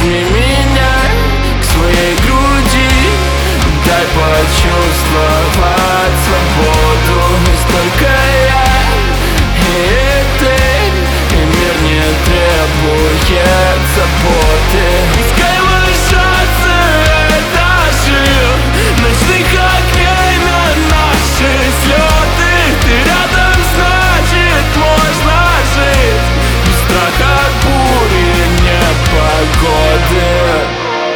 Прижми меня к своей груди, дай почувствовать свободу. И столько я, и ты, и мир не требует заботы. Пускай ложатся этажи ночных огней на наши слеты. Ты рядом, значит, можно жить без страха бури, непогоды.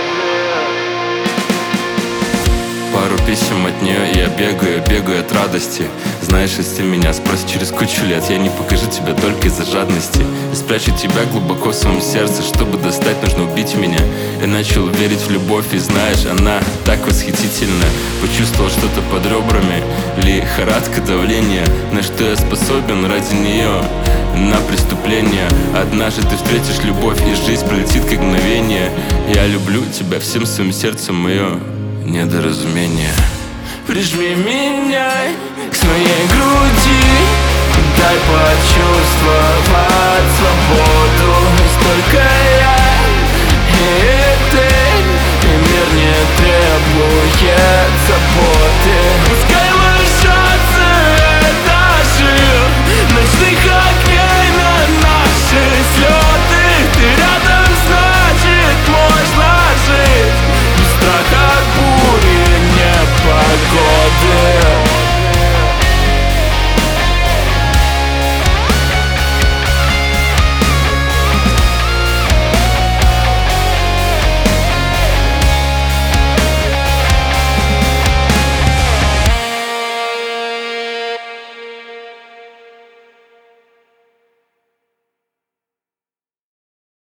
Пару писем от нее, и я бегаю от радости. Знаешь, если меня спросят через кучу лет, я не покажу тебя только из-за жадности. И спрячу тебя глубоко в своем сердце. Чтобы достать, нужно убить меня. Я начал верить в любовь, и знаешь, она так восхитительна. Почувствовал что-то под ребрами, лихорадка, давление. На что я способен ради нее? На преступление. Однажды ты встретишь любовь, и жизнь пролетит как мгновение. Я люблю тебя всем своим сердцем, мое недоразумение. Прижми меня к своей груди, дай почувствовать